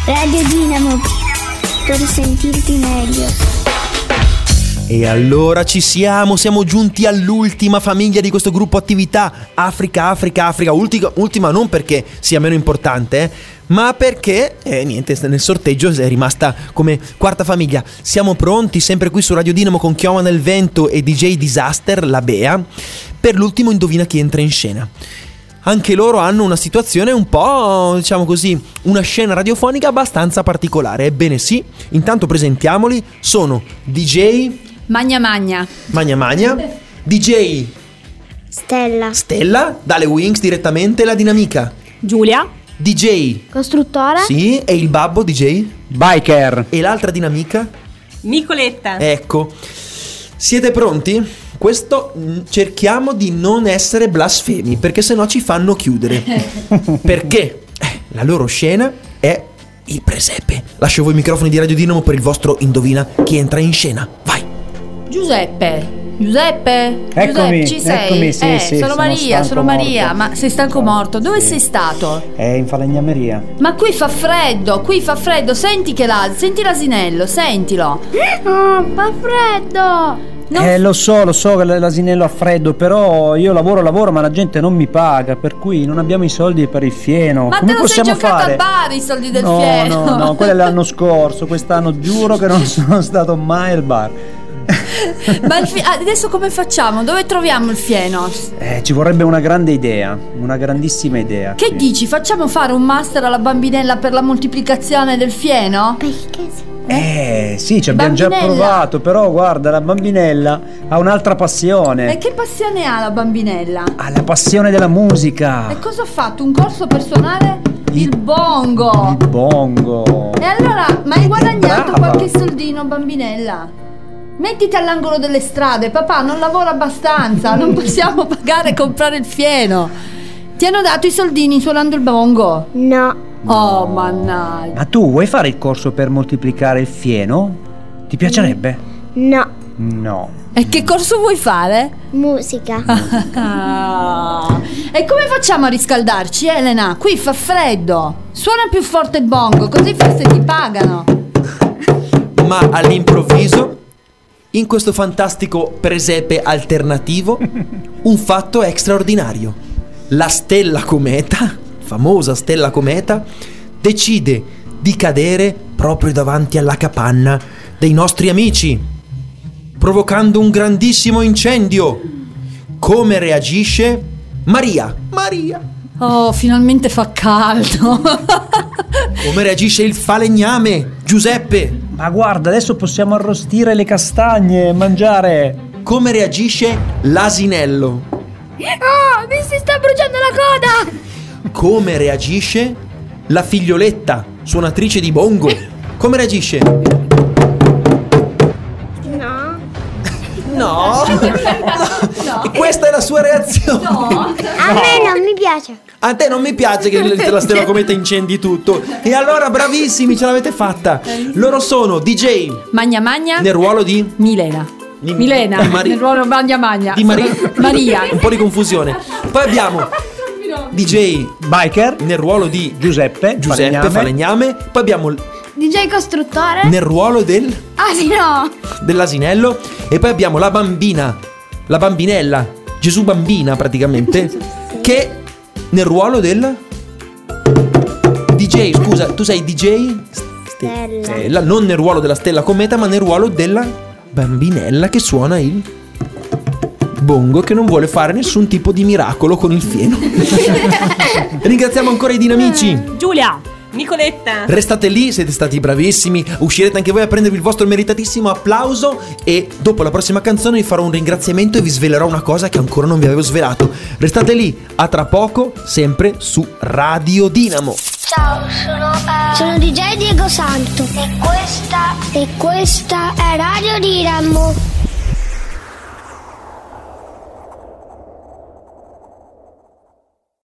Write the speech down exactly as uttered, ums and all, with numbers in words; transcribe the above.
Radio Dinamo, per sentirti meglio. E allora ci siamo, siamo giunti all'ultima famiglia di questo gruppo attività, Africa, Africa, Africa. Ultima, ultima non perché sia meno importante, eh, ma perché, eh, niente, nel sorteggio è rimasta come quarta famiglia. Siamo pronti, sempre qui su Radio Dinamo con Chioma nel Vento e D J Disaster, la Bea, per l'ultimo Indovina chi entra in scena. Anche loro hanno una situazione un po', diciamo così, una scena radiofonica abbastanza particolare. Ebbene sì, intanto presentiamoli, sono D J... Magna Magna Magna Magna, D J Stella, Stella, dalle Wings direttamente, la dinamica Giulia, D J Costruttore, sì, e il babbo D J Biker, e l'altra dinamica Nicoletta. Ecco, siete pronti? Questo cerchiamo di non essere blasfemi, perché sennò ci fanno chiudere. Perché eh, la loro scena è il presepe. Lascio voi i microfoni di Radio Dinamo per il vostro Indovina chi entra in scena. Vai. Giuseppe, Giuseppe, Eccomi, Giuseppe, ci sei? eccomi, sì, eh, sì, sono sono Maria, sono Maria, morto. ma sei stanco morto, dove Sì. sei stato? è in falegnameria. Ma qui fa freddo, qui fa freddo, senti che la, senti l'asinello, sentilo. oh, fa freddo. Non Eh lo so, lo so che l'asinello ha freddo, però io lavoro, lavoro, ma la gente non mi paga, per cui non abbiamo i soldi per il fieno. Ma Come te lo sei possiamo giocato fare? al bar i soldi del no, fieno? No, no, quello è l'anno scorso, quest'anno giuro che non sono stato mai al bar. Ma il fi- adesso come facciamo? Dove troviamo il fieno? Eh, ci vorrebbe una grande idea, una grandissima idea. Che sì. dici? Facciamo fare un master alla bambinella per la moltiplicazione del fieno? Perché sì? Eh sì, ci abbiamo già Bambinella. provato, però guarda, la bambinella ha un'altra passione. E che passione ha la bambinella? Ha la passione della musica. E cosa ha fatto? Un corso personale? Il, Il- bongo! Il bongo. E allora, ma hai guadagnato brava. qualche soldino, bambinella? Mettiti all'angolo delle strade, papà non lavora abbastanza, non possiamo pagare e comprare il fieno. Ti hanno dato i soldini suonando il bongo? No, Oh, mannaggia. Ma tu vuoi fare il corso per moltiplicare il fieno? Ti piacerebbe? no, No. E che corso vuoi fare? musica. Ah. E come facciamo a riscaldarci, Elena? Qui fa freddo. Suona più forte il bongo, così forse ti pagano. Ma all'improvviso, in questo fantastico presepe alternativo, un fatto straordinario. La stella cometa, famosa stella cometa, decide di cadere proprio davanti alla capanna dei nostri amici, provocando un grandissimo incendio. Come reagisce Maria? Maria. Oh, finalmente fa caldo. Come reagisce il falegname? Giuseppe. Ma guarda, adesso possiamo arrostire le castagne e mangiare. Come reagisce l'asinello? Oh, mi si sta bruciando la coda. Come reagisce la figlioletta, suonatrice di bongo? Come reagisce? No, No. Questa è la sua reazione. No. a me non mi piace. A te non mi piace che la stella cometa incendi tutto. E allora bravissimi, ce l'avete fatta. Loro sono D J Magna Magna. nel ruolo di Milena. Di- Milena. di Mari- Nel ruolo Magna Magna. di Maria. Maria. Un po' di confusione. Poi abbiamo D J Biker, nel ruolo di Giuseppe, Giuseppe Falegname. Poi abbiamo D J Costruttore. nel ruolo del Ah sì, no. dell'asinello. E poi abbiamo la bambina, la bambinella, Gesù bambina praticamente, che nel ruolo del D J, scusa, tu sei D J Stella. Stella, non nel ruolo della stella cometa, ma nel ruolo della bambinella che suona il bongo, che non vuole fare nessun tipo di miracolo con il fieno. Ringraziamo ancora i dinamici. Giulia, Nicoletta. Restate lì, siete stati bravissimi. Uscirete anche voi a prendervi il vostro meritatissimo applauso. E dopo la prossima canzone vi farò un ringraziamento e vi svelerò una cosa che ancora non vi avevo svelato. Restate lì, a tra poco, sempre su Radio Dinamo. Ciao, sono, uh, sono D J Diego Santo. E questa, e questa è Radio Dinamo.